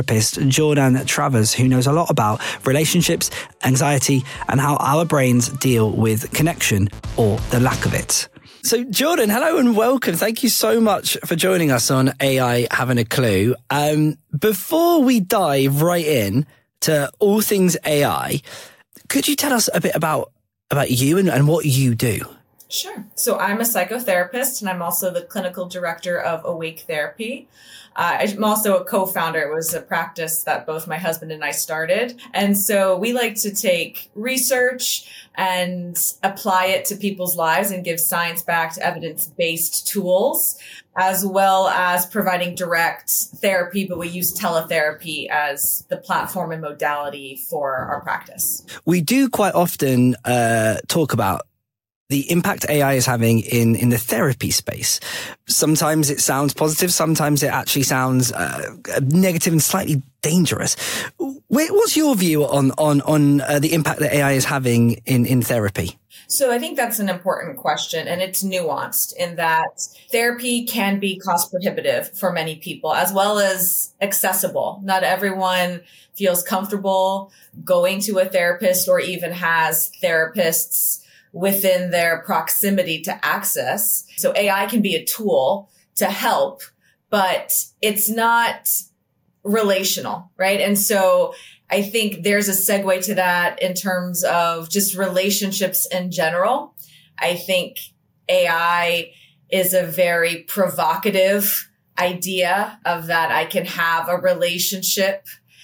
Speaker 1: therapist, Jordan Travers, who knows a lot about relationships, anxiety, and how our brains deal with connection or the lack of it. So, Jordan, hello and welcome. Thank you so much for joining us on A I Having a Clue. Um, before we dive right in to all things A I, could you tell us a bit about, about you and, and what you do?
Speaker 3: Sure. So I'm a psychotherapist, and I'm also the clinical director of Awake Therapy. Uh, I'm also a co-founder. It was a practice that both my husband and I started. And so we like to take research and apply it to people's lives and give science-backed, evidence-based tools, as well as providing direct therapy, but we use teletherapy as the platform and modality for our practice.
Speaker 1: We do quite often uh, talk about the impact A I is having in, in the therapy space. Sometimes it sounds positive. Sometimes it actually sounds uh, negative and slightly dangerous. What's your view on, on, on uh, the impact that A I is having in, in therapy?
Speaker 3: So I think that's an important question, and it's nuanced in that therapy can be cost prohibitive for many people, as well as accessible. Not everyone feels comfortable going to a therapist or even has therapists within their proximity to access. So A I can be a tool to help, but it's not relational, right? And so I think there's a segue to that in terms of just relationships in general. I think A I is a very provocative idea of that I can have a relationship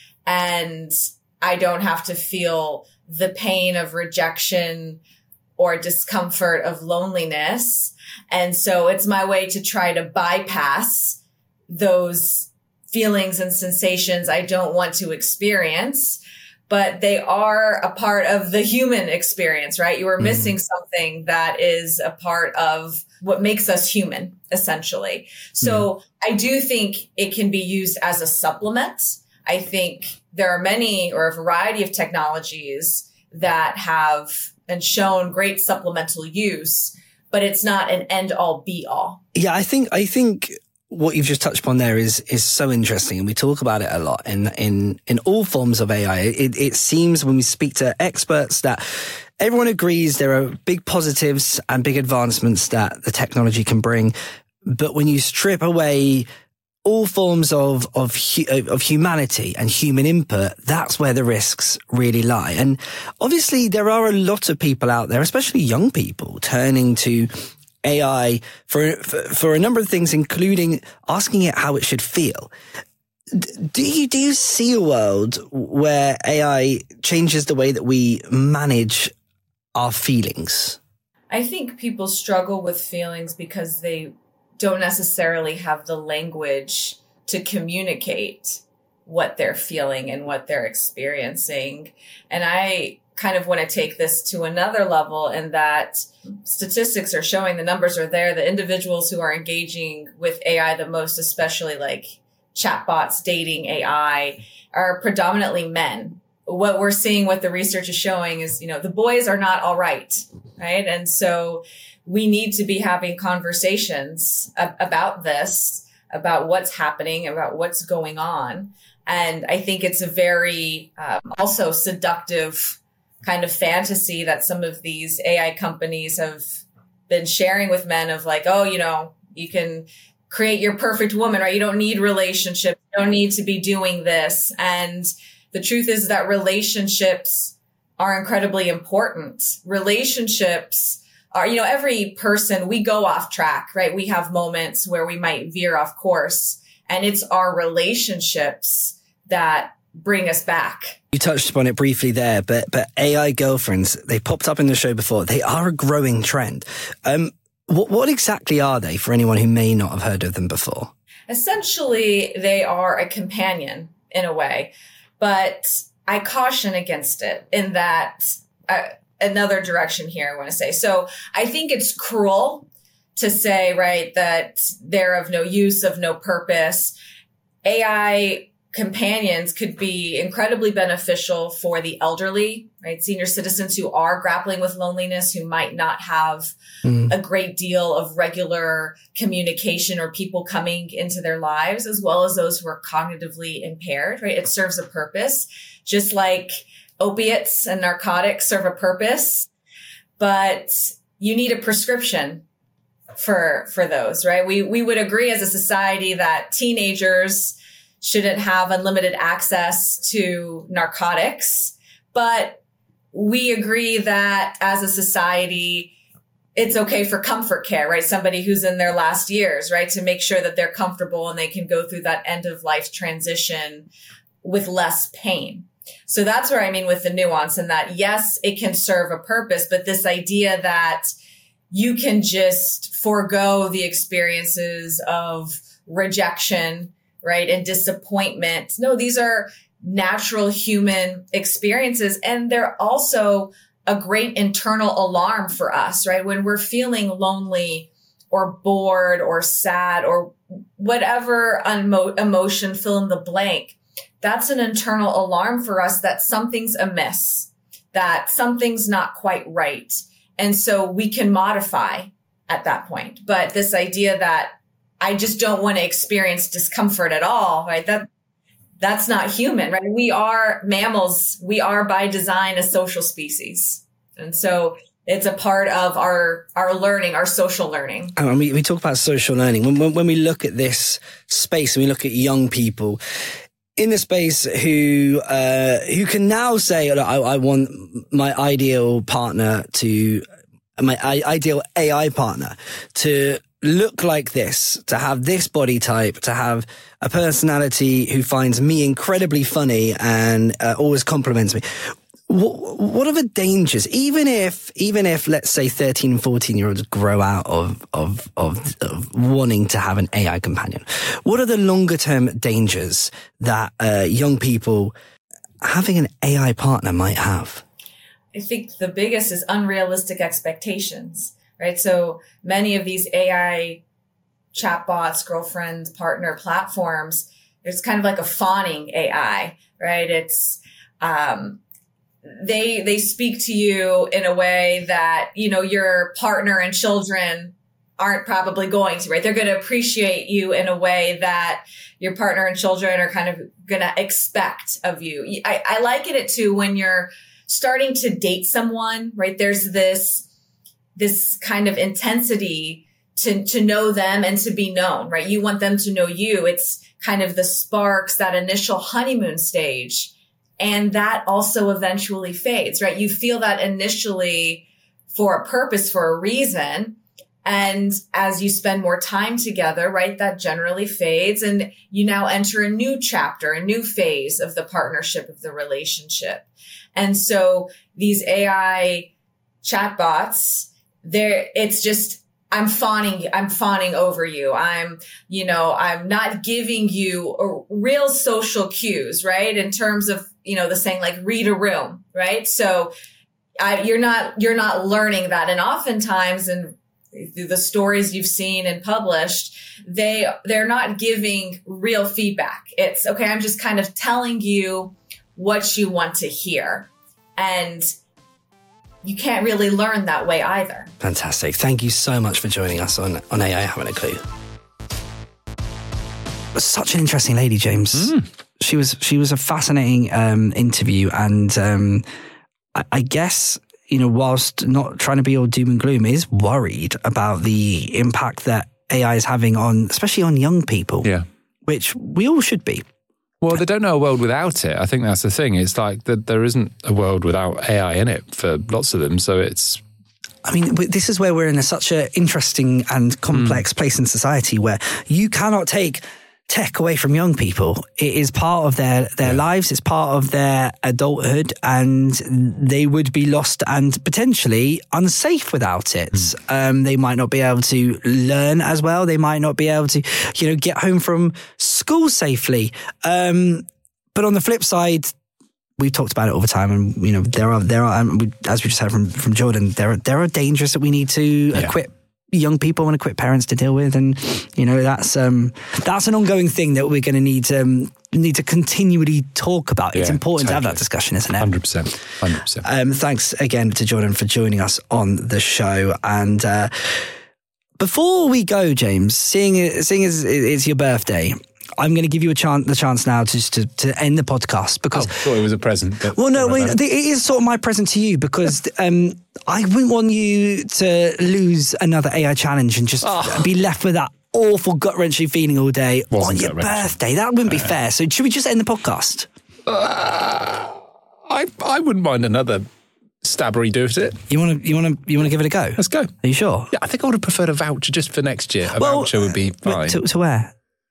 Speaker 3: and I don't have to feel the pain of rejection or discomfort of loneliness. And so it's my way to try to bypass those feelings and sensations I don't want to experience, but they are a part of the human experience, right? You are mm-hmm. missing something that is a part of what makes us human, essentially. So mm-hmm. I do think it can be used as a supplement. I think there are many or a variety of technologies that have and shown great supplemental use, but it's not an end all be all.
Speaker 1: Yeah, I think, I think what you've just touched upon there is, is so interesting. And we talk about it a lot in, in, in all forms of A I. It, it seems when we speak to experts that everyone agrees there are big positives and big advancements that the technology can bring. But when you strip away all forms of, of, of humanity and human input, that's where the risks really lie. And obviously there are a lot of people out there, especially young people, turning to A I for, for, for a number of things, including asking it how it should feel. Do you, do you see a world where A I changes the way that we manage our feelings?
Speaker 3: I think people struggle with feelings because they don't necessarily have the language to communicate what they're feeling and what they're experiencing. And I kind of want to take this to another level in that statistics are showing, the numbers are there, the individuals who are engaging with A I the most, especially like chatbots, dating A I, are predominantly men. What we're seeing, what the research is showing is, you know, the boys are not all right, right? And so we need to be having conversations ab- about this, about what's happening, about what's going on. And I think it's a very um, also seductive kind of fantasy that some of these A I companies have been sharing with men of like, oh, you know, you can create your perfect woman, right? You don't need relationships. You don't need to be doing this. And the truth is that relationships are incredibly important. Relationships are, you know, every person, we go off track, right? We have moments where we might veer off course, and it's our relationships that bring us back.
Speaker 1: You touched upon it briefly there, but but A I girlfriends, they popped up in the show before. They are a growing trend. Um, what, what exactly are they for anyone who may not have heard of them before?
Speaker 3: Essentially, they are a companion in a way, but I caution against it in that uh, another direction here I want to say. So I think it's cruel to say, right, that they're of no use, of no purpose. A I companions could be incredibly beneficial for the elderly, right? Senior citizens who are grappling with loneliness, who might not have mm. a great deal of regular communication or people coming into their lives, as well as those who are cognitively impaired, right? It serves a purpose, just like opiates and narcotics serve a purpose, but you need a prescription for, for those, right? We, we would agree as a society that teenagers shouldn't have unlimited access to narcotics, but we agree that as a society, it's okay for comfort care, right? Somebody who's in their last years, right? To make sure that they're comfortable and they can go through that end of life transition with less pain. So that's where I mean with the nuance, in that, yes, it can serve a purpose, but this idea that you can just forego the experiences of rejection, right, and disappointment. No, these are natural human experiences. And they're also a great internal alarm for us, right? When we're feeling lonely or bored or sad or whatever unmo- emotion, fill in the blank, that's an internal alarm for us that something's amiss, that something's not quite right. And so we can modify at that point. But this idea that I just don't want to experience discomfort at all, right? That that's not human, right? We are mammals. We are by design a social species. And so it's a part of our, our learning, our social learning.
Speaker 1: And we, we talk about social learning. When, when, when we look at this space and we look at young people in the space who, uh, who can now say, I, I want my ideal partner to, my I, ideal A I partner to look like this, to have this body type, to have a personality who finds me incredibly funny and uh, always compliments me. What, what are the dangers? Even if, even if, let's say, thirteen, fourteen year olds grow out of, of, of, of wanting to have an A I companion, what are the longer term dangers that uh, young people having an A I partner might have?
Speaker 3: I think the biggest is unrealistic expectations. Right. So many of these A I chatbots, girlfriend, partner platforms, it's kind of like a fawning A I, right? It's, um, they, they speak to you in a way that, you know, your partner and children aren't probably going to, right? They're going to appreciate you in a way that your partner and children are kind of going to expect of you. I, I liken it to when you're starting to date someone, right? There's this, this kind of intensity to, to know them and to be known, right? You want them to know you. It's kind of the sparks, that initial honeymoon stage. And that also eventually fades, right? You feel that initially for a purpose, for a reason. And as you spend more time together, right, that generally fades. And you now enter a new chapter, a new phase of the partnership, of the relationship. And so these A I chatbots, there, it's just, I'm fawning, I'm fawning over you. I'm, you know, I'm not giving you real social cues, right? In terms of, you know, the saying like read a room, right? So I, you're not, you're not learning that. And oftentimes, and through the stories you've seen and published, they, they're not giving real feedback. It's okay. I'm just kind of telling you what you want to hear. And you can't really learn that way either.
Speaker 1: Fantastic. Thank you so much for joining us on, on A I Haven't a Clue. Such an interesting lady, James. Mm. She was she was a fascinating um, interview. And um, I, I guess, you know, whilst not trying to be all doom and gloom, is worried about the impact that A I is having on, especially on young people.
Speaker 2: Yeah.
Speaker 1: Which we all should be.
Speaker 2: Well, they don't know a world without it. I think that's the thing. It's like that there isn't a world without A I in it for lots of them. So it's...
Speaker 1: I mean, this is where we're in a, such an interesting and complex mm. place in society where you cannot take tech away from young people. It is part of their, their yeah. lives. It's part of their adulthood, and they would be lost and potentially unsafe without it. Mm. Um, they might not be able to learn as well. They might not be able to, you know, get home from school safely. Um, but on the flip side, we've talked about it all the time, and you know there are there are um, we, as we just heard from from Jordan, there are there are dangers that we need to yeah. equip young people and equip parents to deal with, and you know that's um that's an ongoing thing that we're going to need um need to continually talk about. It's
Speaker 2: Yeah,
Speaker 1: important to have that
Speaker 2: totally.
Speaker 1: discussion, isn't it?
Speaker 2: one hundred percent. one hundred percent.
Speaker 1: Um, thanks again to Jordan for joining us on the show. And uh, before we go, James, seeing, it, seeing as it's your birthday, I'm going to give you a chance, the chance now to, to to end the podcast because.
Speaker 2: I thought it was a present. But
Speaker 1: Well, no,
Speaker 2: don't worry
Speaker 1: well,
Speaker 2: about it.
Speaker 1: it is sort of my present to you because um, I wouldn't want you to lose another A I challenge and just
Speaker 2: Oh.
Speaker 1: be left with that awful gut-wrenching feeling all day
Speaker 2: Wasn't
Speaker 1: on your
Speaker 2: gut-wrenching.
Speaker 1: birthday. That wouldn't be fair. So should we just end the podcast?
Speaker 2: I, I wouldn't mind another stabbery do at it.
Speaker 1: You want to you want to you want to give it a go?
Speaker 2: Let's go.
Speaker 1: Are you sure?
Speaker 2: Yeah, I think I would have preferred a voucher just for next year. A
Speaker 1: Well,
Speaker 2: voucher would be fine.
Speaker 1: To, to where?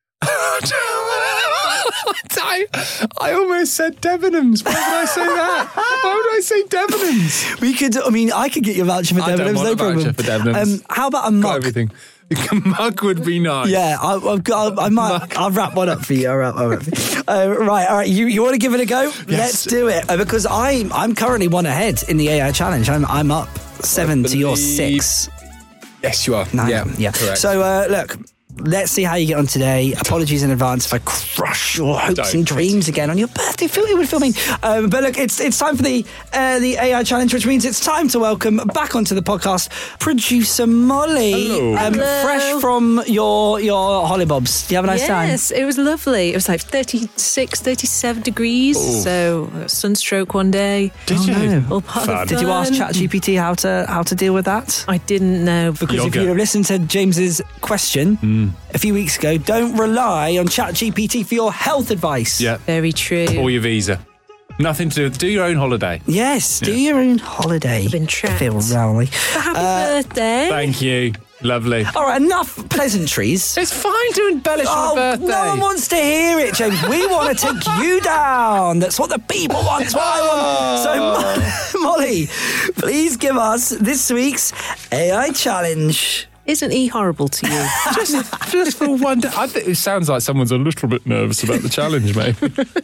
Speaker 2: I, I almost said Debenhams. Why would I say that? Why would I say Debenhams?
Speaker 1: We could. I mean, I could get you a voucher for
Speaker 2: I don't
Speaker 1: Debenhams.
Speaker 2: want
Speaker 1: No
Speaker 2: a voucher
Speaker 1: problem.
Speaker 2: for Debenhams.
Speaker 1: Um, how about a
Speaker 2: Got
Speaker 1: mug?
Speaker 2: everything. A mug would be nice.
Speaker 1: Yeah, I, I've got. I might. I'll wrap one up for you. I'll wrap, I'll wrap for you. Uh, right, all right. You you want to give it a go? Let's do it uh, because I'm I'm currently one ahead in the A I challenge. I'm I'm up seven to your
Speaker 2: believe-
Speaker 1: six.
Speaker 2: Yes, you are.
Speaker 1: Nine.
Speaker 2: Yeah,
Speaker 1: yeah.
Speaker 2: correct.
Speaker 1: So uh, look. Let's see how you get on today. Apologies in advance if I crush your hopes
Speaker 2: Don't.
Speaker 1: and dreams again on your birthday. Feel it would feel mean. Um, but look, it's it's time for the uh, the A I challenge, which means it's time to welcome back onto the podcast producer Molly.
Speaker 2: Hello.
Speaker 1: Um,
Speaker 5: Hello.
Speaker 1: fresh from your your hollybobs. Do you have a nice time?
Speaker 5: Yes, it was lovely. It was like thirty-six, thirty-seven degrees. So I got sunstroke one day.
Speaker 2: Did
Speaker 1: Oh,
Speaker 2: you?
Speaker 1: no.
Speaker 5: All part
Speaker 2: Fun.
Speaker 5: of the
Speaker 1: Did you ask
Speaker 5: fun.
Speaker 1: ChatGPT how to how to deal with that?
Speaker 5: I didn't know because
Speaker 1: Because if
Speaker 2: Yoga.
Speaker 1: you'd have listened to James's question a few weeks ago, don't rely on ChatGPT for your health advice.
Speaker 2: Yeah.
Speaker 5: very true.
Speaker 2: Or your visa. Nothing to do. Do your own holiday.
Speaker 1: Yes, do your own holiday.
Speaker 5: been
Speaker 1: I
Speaker 5: trapped.
Speaker 1: feel lonely.
Speaker 5: Happy
Speaker 1: Uh,
Speaker 5: birthday.
Speaker 2: Thank you. Lovely.
Speaker 1: All right, enough pleasantries.
Speaker 2: It's fine to embellish
Speaker 1: Oh,
Speaker 2: my birthday.
Speaker 1: no one wants to hear it, James. We want to take you down. That's what the people want. That's what I want. So, Mo- Molly, please give us this week's A I challenge.
Speaker 5: Isn't he horrible to you?
Speaker 2: just, just for one day. I think it sounds like someone's a little bit nervous about the challenge, mate.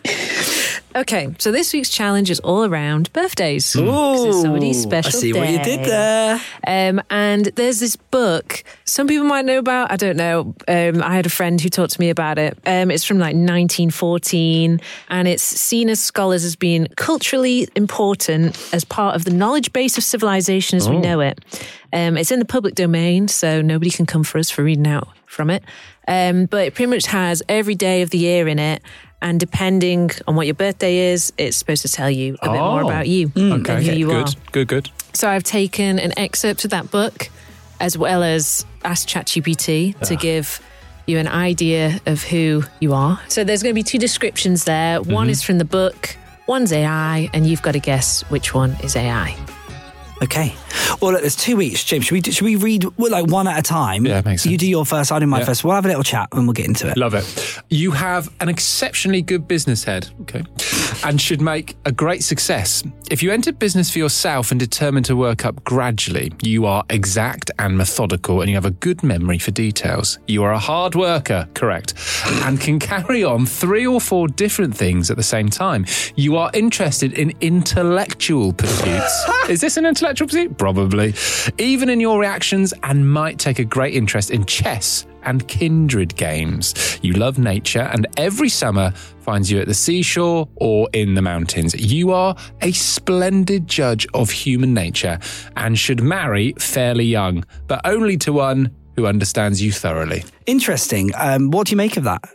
Speaker 5: Okay, so this week's challenge is all around birthdays. 'Cause it's somebody's special
Speaker 1: I see what you did
Speaker 5: day.
Speaker 1: there.
Speaker 5: Um, and there's this book some people might know about. I don't know. Um, I had a friend who talked to me about it. Um, it's from like nineteen fourteen, and it's seen as scholars as being culturally important as part of the knowledge base of civilization as we know it. Um, it's in the public domain, so nobody can come for us for reading out from it. Um, but it pretty much has every day of the year in it. And depending on what your birthday is, it's supposed to tell you a bit more
Speaker 2: Oh.
Speaker 5: about you and
Speaker 2: Okay,
Speaker 5: who you
Speaker 2: good,
Speaker 5: are.
Speaker 2: good, good.
Speaker 5: So I've taken an excerpt of that book, as well as asked ChatGPT to give you an idea of who you are. So there's going to be two descriptions there. One is from the book, one's A I, and you've got to guess which one is A I.
Speaker 1: Okay. Well, look, there's two weeks, James. Should we should we read well, like one at a time?
Speaker 2: Yeah, makes
Speaker 1: You
Speaker 2: sense.
Speaker 1: do your first, I do my
Speaker 2: Yeah.
Speaker 1: first. We'll have a little chat and we'll get into it.
Speaker 2: Love it. You have an exceptionally good business head, okay, and should make a great success. If you enter business for yourself and determine to work up gradually, you are exact and methodical, and you have a good memory for details. You are a hard worker, correct, and can carry on three or four different things at the same time. You are interested in intellectual pursuits. Is this an intellectual pursuit? Probably. Even in your reactions, and might take a great interest in chess and kindred games. You love nature, and every summer finds you at the seashore or in the mountains. You are a splendid judge of human nature and should marry fairly young, but only to one who understands you thoroughly.
Speaker 1: Interesting. Um, what do you make of that?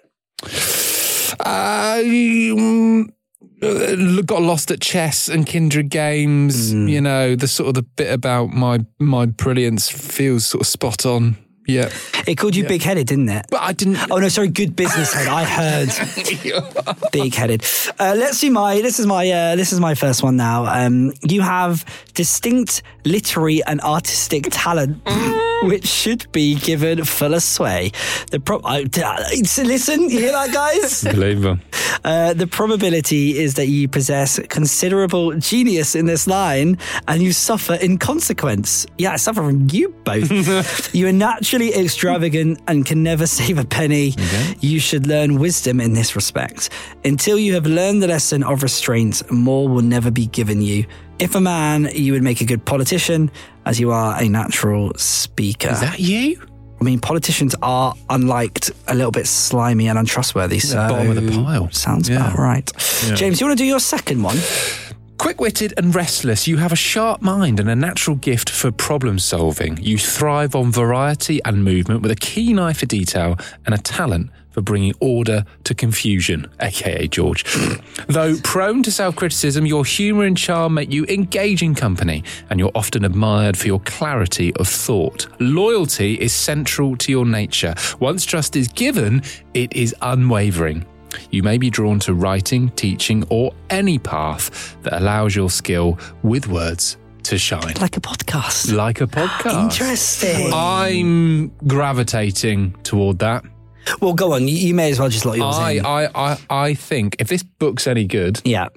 Speaker 2: Uh, um, uh, got lost at chess and kindred games. You know, the sort of the bit about my my brilliance feels sort of spot on. Yeah,
Speaker 1: It called you big-headed, didn't it?
Speaker 2: but I didn't.
Speaker 1: Oh no, sorry, good business head. I heard big-headed. Uh, let's see my. This is my. Uh, this is my first one now. Um, you have distinct literary and artistic talent, which should be given fuller sway. The pro- I, listen, you hear that, guys?
Speaker 2: Unbelievable.
Speaker 1: Uh, the probability is that you possess considerable genius in this line, and you suffer in consequence. Yeah, I suffer from you both. You are naturally extravagant and can never save a penny.
Speaker 2: Okay.
Speaker 1: You should learn wisdom in this respect. Until you have learned the lesson of restraint, more will never be given you. If a man, you would make a good politician, as you are a natural speaker.
Speaker 2: Is that you?
Speaker 1: mean, politicians are unliked, a little bit slimy and untrustworthy. So
Speaker 2: bottom of the pile.
Speaker 1: Sounds
Speaker 2: Yeah.
Speaker 1: about right.
Speaker 2: Yeah.
Speaker 1: James, you want to do your second one?
Speaker 2: Quick-witted and restless, you have a sharp mind and a natural gift for problem solving. You thrive on variety and movement with a keen eye for detail and a talent for bringing order to confusion, aka George. Though prone to self-criticism, your humour and charm make you engaging company, and you're often admired for your clarity of thought. Loyalty is central to your nature. Once trust is given, it is unwavering. You may be drawn to writing, teaching, or any path that allows your skill with words to shine.
Speaker 1: Like a podcast.
Speaker 2: Like a podcast.
Speaker 1: Interesting.
Speaker 2: I'm gravitating toward that.
Speaker 1: Well, go on. You, you may as well just let yours
Speaker 2: I,
Speaker 1: in.
Speaker 2: I, I, I think if this book's any good,
Speaker 1: yeah.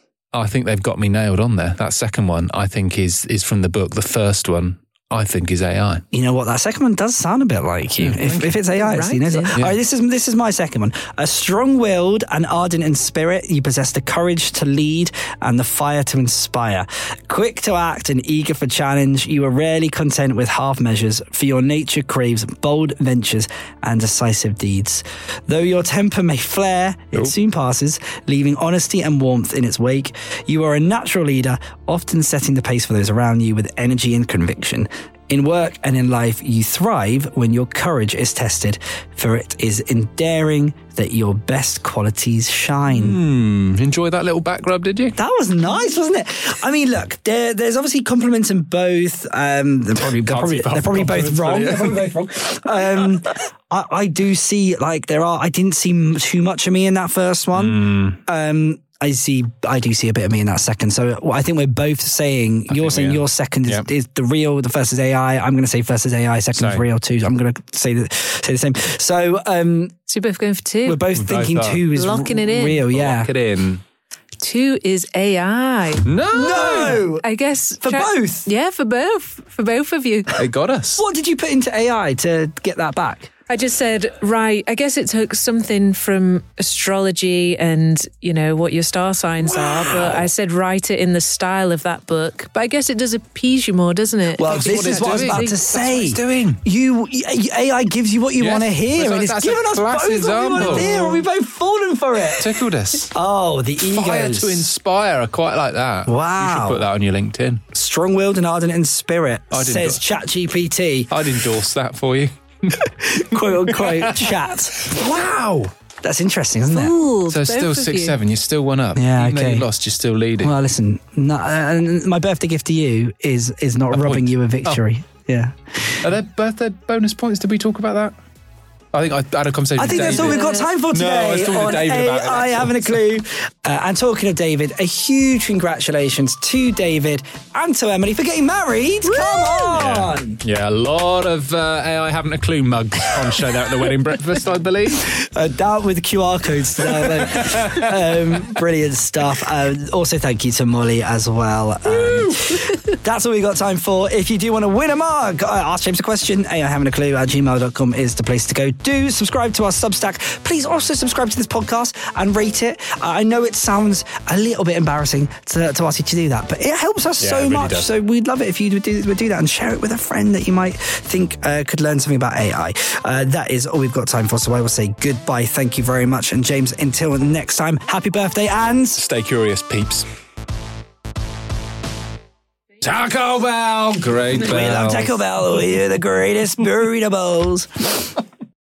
Speaker 2: I think they've got me nailed on there. That second one, I think, is is from the book. The first one, I think, is A I.
Speaker 1: You know what? That second one does sound a bit like you.
Speaker 2: Yeah,
Speaker 1: if, if it's A I, it's, you know, it's like,
Speaker 5: Right,
Speaker 1: all right, this is this is my second one. A strong-willed and ardent in spirit, you possess the courage to lead and the fire to inspire. Quick to act and eager for challenge, you are rarely content with half measures, for your nature craves bold ventures and decisive deeds. Though your temper may flare, it
Speaker 2: Nope.
Speaker 1: soon passes, leaving honesty and warmth in its wake. You are a natural leader, often setting the pace for those around you with energy and conviction. In work and in life, you thrive when your courage is tested, for it is in daring that your best qualities shine.
Speaker 2: Hmm, enjoy that little back rub, did you?
Speaker 1: That was nice, wasn't it? I mean, look, there, there's obviously compliments in both. Um, they're probably, they're probably, they're probably both wrong. They're probably both wrong. Um, I, I do see, like, there are, I didn't see m- too much of me in that first one. Um, I see. I do see a bit of me in that second. So well, I think we're both saying
Speaker 2: I
Speaker 1: you're
Speaker 2: think
Speaker 1: saying
Speaker 2: we are.
Speaker 1: your second is,
Speaker 2: Yep.
Speaker 1: is the real. The first is A I. I'm going to say first is A I. Second is
Speaker 2: Same.
Speaker 1: real too. I'm going to say the say the same. So um,
Speaker 5: So you're both going for two.
Speaker 1: we're both
Speaker 2: We both
Speaker 1: thinking
Speaker 2: are.
Speaker 1: two is
Speaker 5: Locking
Speaker 1: r-
Speaker 5: it in.
Speaker 1: real. Yeah.
Speaker 2: Lock it in.
Speaker 5: Two is A I.
Speaker 2: No!
Speaker 1: No.
Speaker 5: I guess
Speaker 1: For both?
Speaker 5: Yeah, for both. For both of you.
Speaker 2: They got us.
Speaker 1: What did you put into A I to get that back?
Speaker 5: I just said, right, I guess it took something from astrology and, you know, what your star signs are, but I said write it in the style of that book. But I guess it does appease you more, doesn't it?
Speaker 1: Well,
Speaker 2: That's
Speaker 1: this
Speaker 2: what
Speaker 1: is
Speaker 2: it's
Speaker 1: what I was
Speaker 2: doing.
Speaker 1: about to
Speaker 2: That's
Speaker 1: say.
Speaker 2: what it's doing.
Speaker 1: You, A I gives you what you
Speaker 2: Yes.
Speaker 1: want to hear,
Speaker 2: That's
Speaker 1: and
Speaker 2: a-
Speaker 1: it's
Speaker 2: that's a
Speaker 1: given us both
Speaker 2: class
Speaker 1: what we
Speaker 2: example.
Speaker 1: want to hear, and we've both fallen for it.
Speaker 2: Tickled us.
Speaker 1: Oh, the egos.
Speaker 2: Fire to inspire. I quite like that.
Speaker 1: Wow.
Speaker 2: You should put that on your LinkedIn.
Speaker 1: Strong-willed and ardent in spirit,
Speaker 2: I didn't
Speaker 1: says
Speaker 2: go-
Speaker 1: ChatGPT,
Speaker 2: I'd endorse that for you.
Speaker 1: quote unquote chat. Wow, that's interesting, isn't it?
Speaker 5: Ooh,
Speaker 2: So it's
Speaker 5: both
Speaker 2: still
Speaker 5: of
Speaker 2: six
Speaker 5: you.
Speaker 2: seven. You're still one up.
Speaker 1: Yeah,
Speaker 2: Even though
Speaker 1: okay.
Speaker 2: you lost, you're still leading.
Speaker 1: Well, listen, no, uh, my birthday gift to you is is not
Speaker 2: A
Speaker 1: robbing
Speaker 2: point.
Speaker 1: you a victory. Yeah,
Speaker 2: Are there birthday bonus points? Did we talk about that? I think I had a conversation
Speaker 1: I
Speaker 2: with
Speaker 1: think that's all
Speaker 2: David.
Speaker 1: we've got time for today.
Speaker 2: No, I was talking to
Speaker 1: on
Speaker 2: David about it,
Speaker 1: A I
Speaker 2: that's all.
Speaker 1: having a clue. Uh, and talking of David, a huge congratulations to David and to Emily for getting married. Come on.
Speaker 2: Yeah, a lot of uh, A I having a clue mugs on show there at the wedding breakfast, I believe.
Speaker 1: Uh, down with Q R codes today. um, brilliant stuff. Uh, also, thank you to Molly as well. Um, that's all we got time for. If you do want to win a mug, uh, ask James a question. A I having a clue at gmail dot com is the place to go. Do subscribe to our Substack. Please also subscribe to this podcast and rate it. Uh, I know it sounds a little bit embarrassing to, to ask you to do that, but it helps us
Speaker 2: Yeah,
Speaker 1: so
Speaker 2: it really
Speaker 1: much.
Speaker 2: does.
Speaker 1: So we'd love it if you would do, would do that and share it with a friend that you might think uh, could learn something about A I. Uh, that is all we've got time for. So I will say goodbye. Thank you very much. And James, until next time, happy birthday and
Speaker 2: Stay curious, peeps. Taco Bell! Great bell.
Speaker 1: we love Taco Bell. We're the greatest burrito bowls.